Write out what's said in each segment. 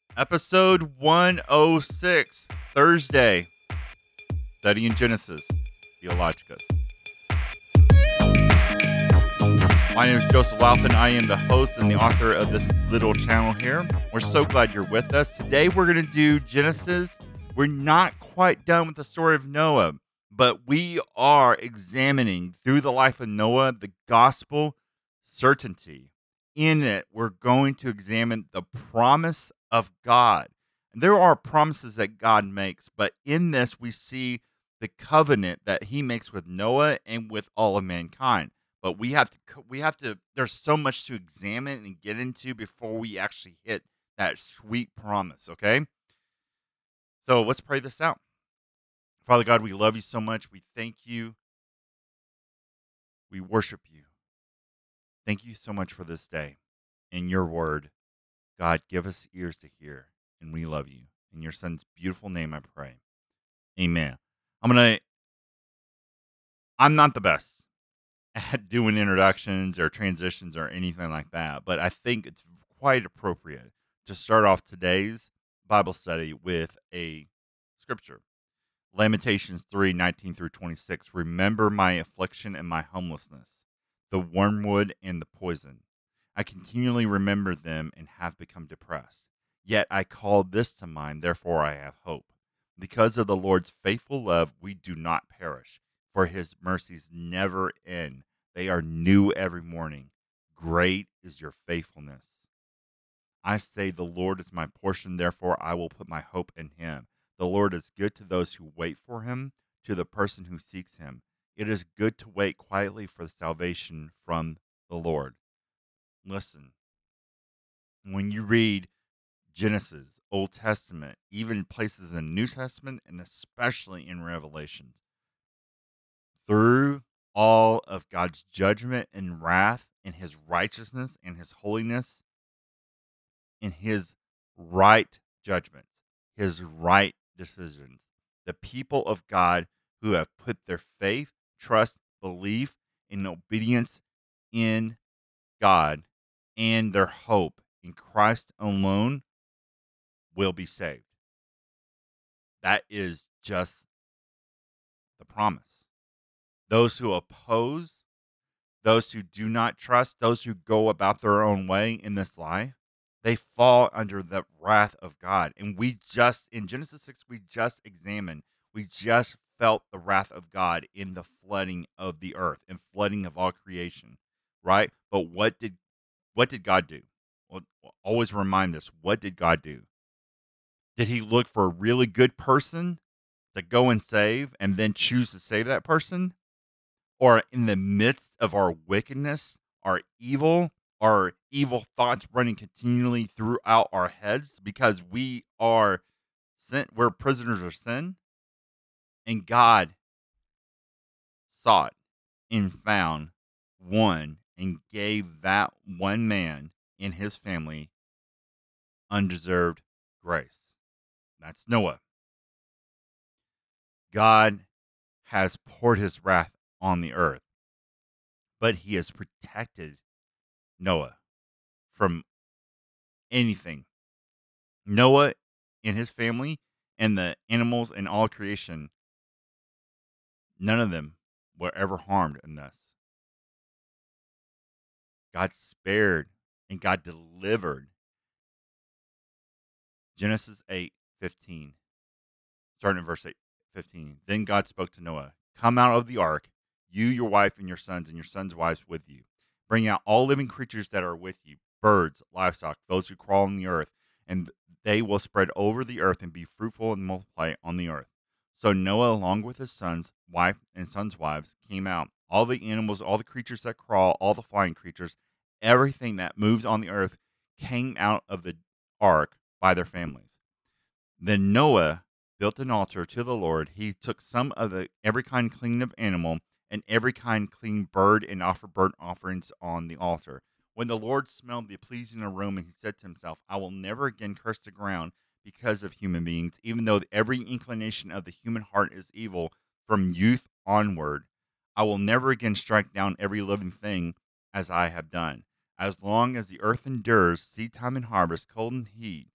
Episode 106, Thursday, studying Genesis, Theologicus. My name is Joseph Laughlin. I am the host and the author of this little channel here. We're so glad you're with us. Today we're going to do Genesis. We're not quite done with the story of Noah, but we are examining through the life of Noah the gospel certainty. In it, we're going to examine the promise of God. And there are promises that God makes, but in this we see the covenant that he makes with Noah and with all of mankind. But we have to there's so much to examine and get into before we actually hit that sweet promise, okay? So let's pray this out. Father God, we love you so much. We thank you. We worship you. Thank you so much for this day and your word. God, give us ears to hear, and we love you. In your son's beautiful name I pray. Amen. I'm not the best at doing introductions or transitions or anything like that, but I think it's quite appropriate to start off today's Bible study with a scripture. Lamentations 3:19 through 26. Remember my affliction and my homelessness, the wormwood and the poison. I continually remember them and have become depressed. Yet I call this to mind, therefore I have hope. Because of the Lord's faithful love, we do not perish, for his mercies never end. They are new every morning. Great is your faithfulness. I say, the Lord is my portion, therefore I will put my hope in him. The Lord is good to those who wait for him, to the person who seeks him. It is good to wait quietly for salvation from the Lord. Listen, when you read Genesis, Old Testament, even places in the New Testament, and especially in Revelations, through all of God's judgment and wrath and his righteousness and his holiness and his right judgments, his right decisions, the people of God who have put their faith, trust, belief, and obedience in God and their hope in Christ alone will be saved. That is just the promise. Those who oppose, those who do not trust, those who go about their own way in this life, they fall under the wrath of God. And in Genesis 6, we just felt the wrath of God in the flooding of the earth and flooding of all creation, right? But what did God do? Well, always remind this. What did God do? Did he look for a really good person to go and save and then choose to save that person? Or in the midst of our wickedness, our evil thoughts running continually throughout our heads because we're prisoners of sin, and God sought and found one and gave that one man in his family undeserved grace. That's Noah. God has poured his wrath on the earth, but he has protected Noah from anything. Noah and his family and the animals and all creation, none of them were ever harmed in this. God spared and God delivered. Genesis 8:15, starting in verse 8:15. Then God spoke to Noah, come out of the ark, you, your wife, and your sons' wives with you. Bring out all living creatures that are with you, birds, livestock, those who crawl on the earth, and they will spread over the earth and be fruitful and multiply on the earth. So Noah, along with his sons, wife, and sons' wives, came out. All the animals, all the creatures that crawl, all the flying creatures, everything that moves on the earth came out of the ark by their families. Then Noah built an altar to the Lord. He took some of every kind clean of animal and every kind clean bird and offered burnt offerings on the altar. When the Lord smelled the pleasing aroma, he said to himself, I will never again curse the ground because of human beings, even though every inclination of the human heart is evil from youth onward. I will never again strike down every living thing as I have done. As long as the earth endures, seed time and harvest, cold and heat,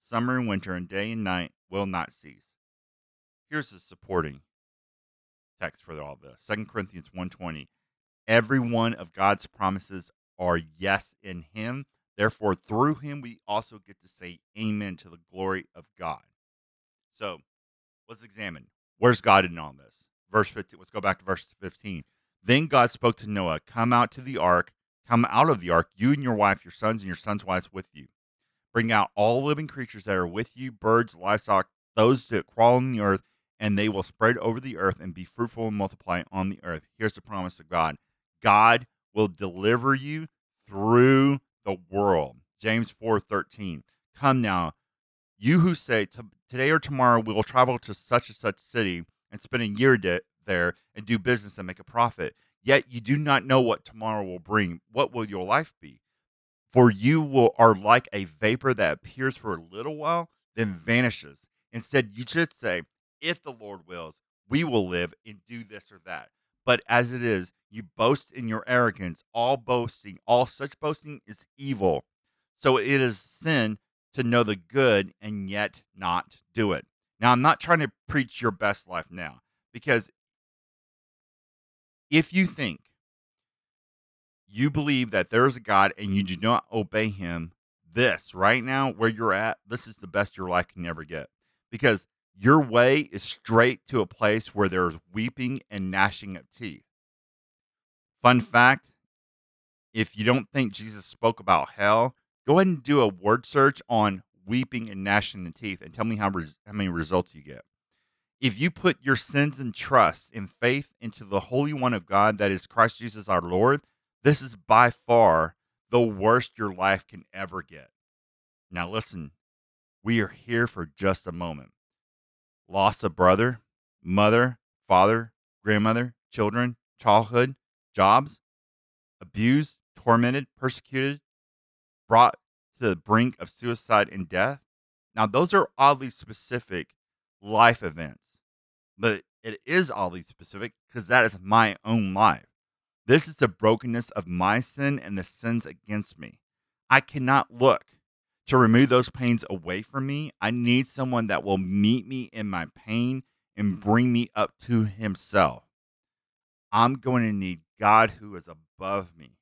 summer and winter, and day and night will not cease. Here's the supporting text for all this. 2 Corinthians 1:20. Every one of God's promises are yes in him. Therefore, through him, we also get to say amen to the glory of God. So let's examine. Where's God in all this? Verse 15. Let's go back to verse 15. Then God spoke to Noah, come out of the ark, you and your wife, your sons, and your sons' wives with you. Bring out all living creatures that are with you, birds, livestock, those that crawl on the earth, and they will spread over the earth and be fruitful and multiply on the earth. Here's the promise of God. God will deliver you through the world. James 4:13. Come now, you who say, today or tomorrow we will travel to such and such city and spend a year there and do business and make a profit. Yet you do not know what tomorrow will bring. What will your life be? For are like a vapor that appears for a little while, then vanishes. Instead, you should say, if the Lord wills, we will live and do this or that. But as it is, you boast in your arrogance. All such boasting is evil. So it is sin to know the good and yet not do it. Now, I'm not trying to preach your best life now, because if you think you believe that there is a God and you do not obey him, this right now, where you're at, this is the best your life can ever get. Because your way is straight to a place where there's weeping and gnashing of teeth. Fun fact, if you don't think Jesus spoke about hell, go ahead and do a word search on weeping and gnashing of teeth and tell me how many results you get. If you put your sins and trust and faith into the Holy One of God, that is Christ Jesus our Lord, this is by far the worst your life can ever get. Now listen, we are here for just a moment. Loss of brother, mother, father, grandmother, children, childhood, jobs, abused, tormented, persecuted, brought to the brink of suicide and death. Now those are oddly specific life events. But it is oddly specific because that is my own life. This is the brokenness of my sin and the sins against me. I cannot look to remove those pains away from me. I need someone that will meet me in my pain and bring me up to himself. I'm going to need God who is above me.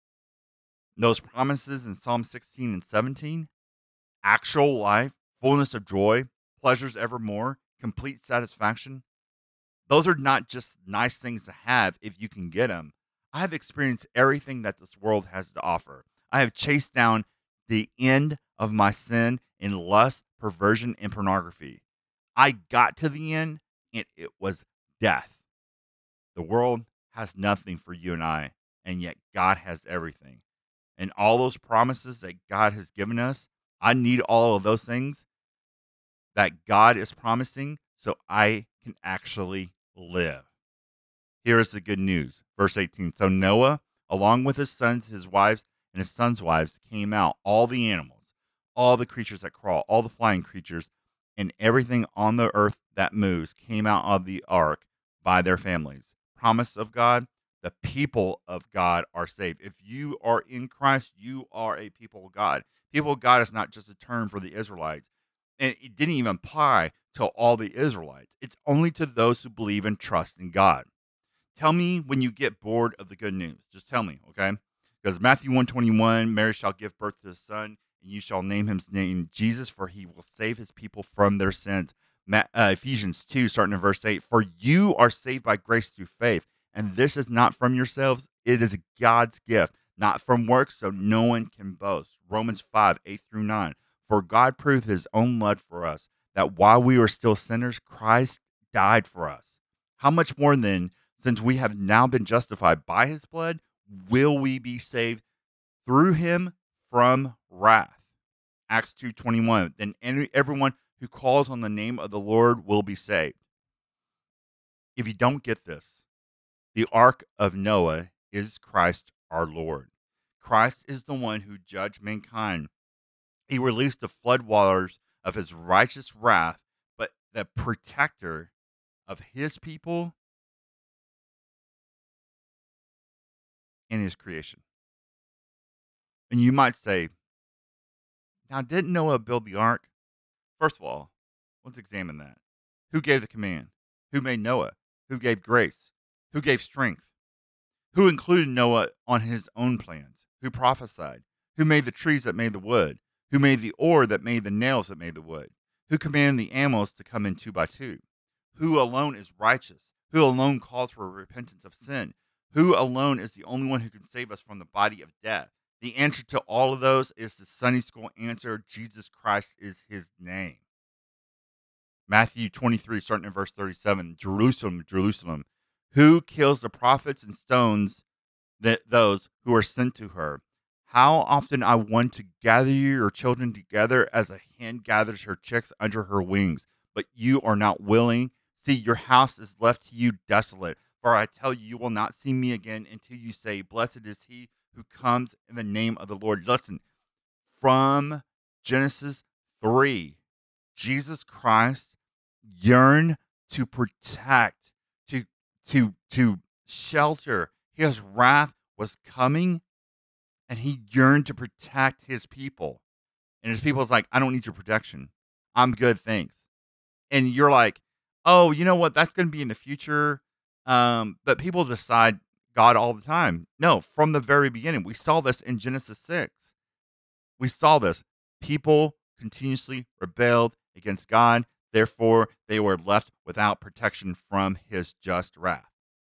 Those promises in Psalm 16 and 17, actual life, fullness of joy, pleasures evermore, complete satisfaction. Those are not just nice things to have if you can get them. I have experienced everything that this world has to offer. I have chased down the end of my sin in lust, perversion, and pornography. I got to the end, and it was death. The world has nothing for you and I, and yet God has everything. And all those promises that God has given us, I need all of those things that God is promising so I can actually live. Here is the good news. Verse 18. So Noah, along with his sons, his wives, and his sons' wives, came out, all the animals, all the creatures that crawl, all the flying creatures, and everything on the earth that moves came out of the ark by their families. Promise of God, the people of God are saved. If you are in Christ, you are a people of God. People of God is not just a term for the Israelites. And it didn't even apply to all the Israelites. It's only to those who believe and trust in God. Tell me when you get bored of the good news. Just tell me, okay? Because Matthew 1:21, Mary shall give birth to a son, and you shall name his name Jesus, for he will save his people from their sins. Ephesians 2, starting in verse 8, for you are saved by grace through faith, and this is not from yourselves, it is God's gift, not from works, so no one can boast. Romans 5:8-9, for God proved his own love for us, that while we were still sinners, Christ died for us. How much more then, since we have now been justified by his blood, will we be saved through him from wrath? Acts 2:21. Then everyone who calls on the name of the Lord will be saved. If you don't get this, the ark of Noah is Christ our Lord. Christ is the one who judged mankind. He released the floodwaters of his righteous wrath, but the protector of his people and his creation. And you might say, now, didn't Noah build the ark? First of all, let's examine that. Who gave the command? Who made Noah? Who gave grace? Who gave strength? Who included Noah on his own plans? Who prophesied? Who made the trees that made the wood? Who made the ore that made the nails that made the wood? Who commanded the animals to come in two by two? Who alone is righteous? Who alone calls for repentance of sin? Who alone is the only one who can save us from the body of death? The answer to all of those is the Sunday school answer: Jesus Christ is his name. Matthew 23, starting in verse 37, Jerusalem, Jerusalem, who kills the prophets and stones those who are sent to her? How often I want to gather your children together as a hen gathers her chicks under her wings, but you are not willing. See, your house is left to you desolate. For I tell you, you will not see me again until you say, blessed is he who comes in the name of the Lord. Listen, from Genesis 3, Jesus Christ yearned to protect, to shelter. His wrath was coming, and he yearned to protect his people. And his people is like, I don't need your protection. I'm good, thanks. And you're like, oh, you know what? That's going to be in the future. But people decide God all the time. No, from the very beginning. We saw this in Genesis 6. We saw this. People continuously rebelled against God. Therefore, they were left without protection from his just wrath.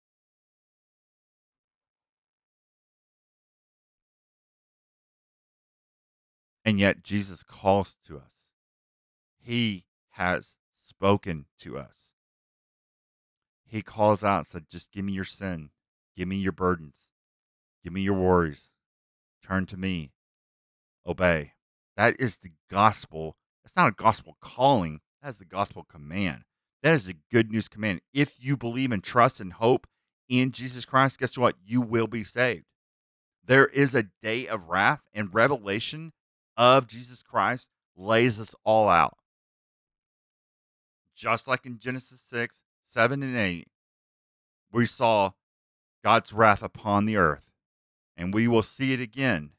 And yet, Jesus calls to us. He has spoken to us. He calls out and said, just give me your sin. Give me your burdens. Give me your worries. Turn to me. Obey. That is the gospel. That's not a gospel calling. That is the gospel command. That is a good news command. If you believe and trust and hope in Jesus Christ, guess what? You will be saved. There is a day of wrath, and revelation of Jesus Christ lays us all out. Just like in Genesis 6, 7, and 8, we saw God's wrath upon the earth, and we will see it again.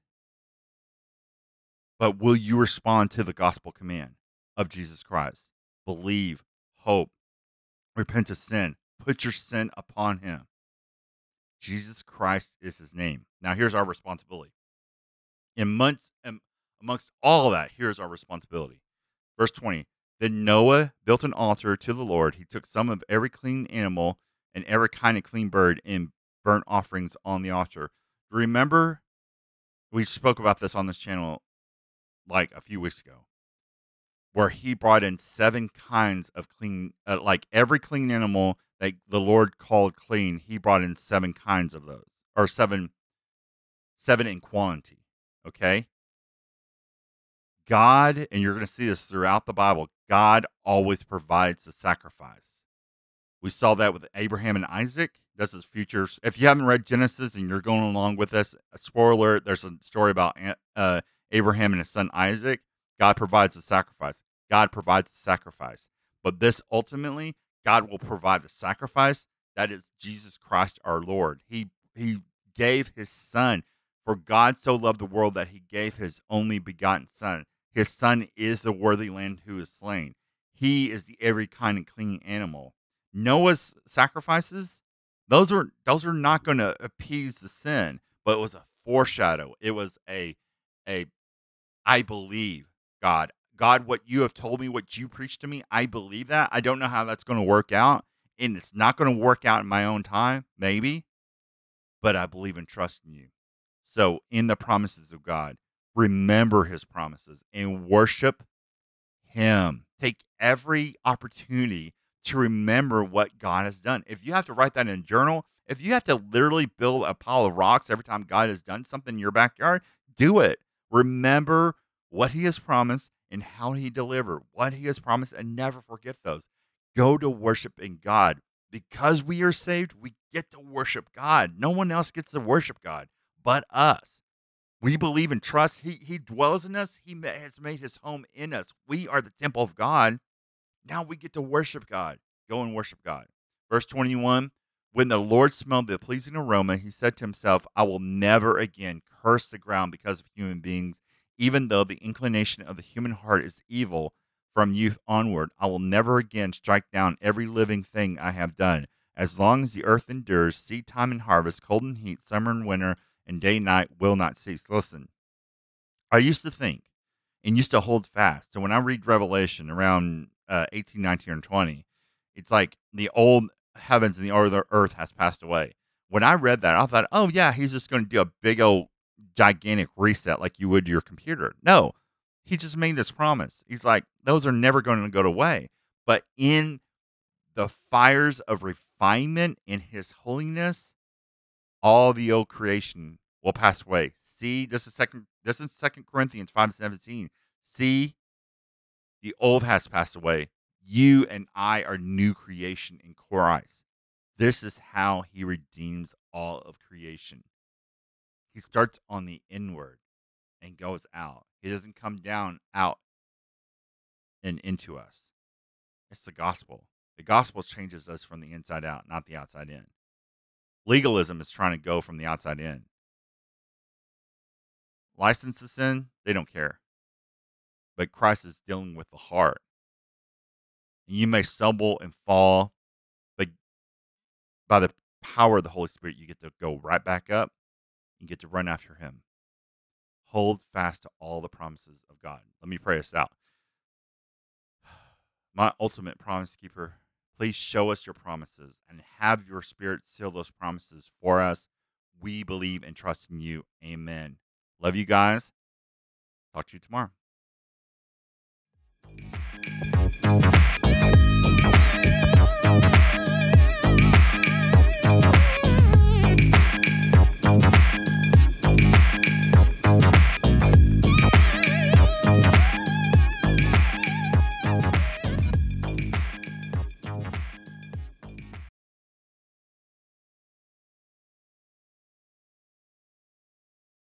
But will you respond to the gospel command of Jesus Christ? Believe, hope, repent of sin, put your sin upon him. Jesus Christ is his name. Now, here's our responsibility. Amongst all that, here's our responsibility. Verse 20, then Noah built an altar to the Lord. He took some of every clean animal and every kind of clean bird and burnt offerings on the altar. Remember, we spoke about this on this channel like a few weeks ago, where he brought in 7 kinds of clean, like every clean animal that the Lord called clean, he brought in 7 kinds of those, or seven in quantity. Okay? God, and you're going to see this throughout the Bible, God always provides the sacrifice. We saw that with Abraham and Isaac. This is futures. If you haven't read Genesis and you're going along with this, a spoiler alert, there's a story about Abraham and his son Isaac. God provides the sacrifice. God provides the sacrifice. But this ultimately, God will provide the sacrifice. That is Jesus Christ our Lord. He gave his son. For God so loved the world that he gave his only begotten son. His son is the worthy lamb who is slain. He is the every kind of clean animal. Noah's sacrifices, those are not going to appease the sin, but it was a foreshadow. It was a I believe, God. God, what you have told me, what you preached to me, I believe that. I don't know how that's going to work out, and it's not going to work out in my own time, maybe, but I believe and trust in you. So, in the promises of God, remember his promises and worship him. Take every opportunity to remember what God has done. If you have to write that in a journal, if you have to literally build a pile of rocks every time God has done something in your backyard, do it. Remember what he has promised and how he delivered, what he has promised, and never forget those. Go to worship in God. Because we are saved, we get to worship God. No one else gets to worship God but us. We believe and trust. He dwells in us. He has made his home in us. We are the temple of God. Now we get to worship God. Go and worship God. Verse 21, when the Lord smelled the pleasing aroma, he said to himself, I will never again curse the ground because of human beings, even though the inclination of the human heart is evil from youth onward, I will never again strike down every living thing I have done. As long as the earth endures, seed time and harvest, cold and heat, summer and winter, and day and night will not cease. Listen, I used to think and used to hold fast. So when I read Revelation around 18, 19, or 20, it's like the old heavens and the old earth has passed away. When I read that, I thought, oh, yeah, he's just going to do a big old gigantic reset like you would your computer. No, he just made this promise. He's like, those are never going to go away. But in the fires of refinement in his holiness, all the old creation will pass away. See, Second Corinthians 5:17. See, the old has passed away. You and I are new creation in Christ. This is how he redeems all of creation. He starts on the inward and goes out. He doesn't come down, out, and into us. It's the gospel. The gospel changes us from the inside out, not the outside in. Legalism is trying to go from the outside in. License to sin, they don't care. But Christ is dealing with the heart. And you may stumble and fall, but by the power of the Holy Spirit, you get to go right back up and get to run after him. Hold fast to all the promises of God. Let me pray us out. My ultimate promise keeper, please show us your promises and have your spirit seal those promises for us. We believe and trust in you. Amen. Love you guys. Talk to you tomorrow.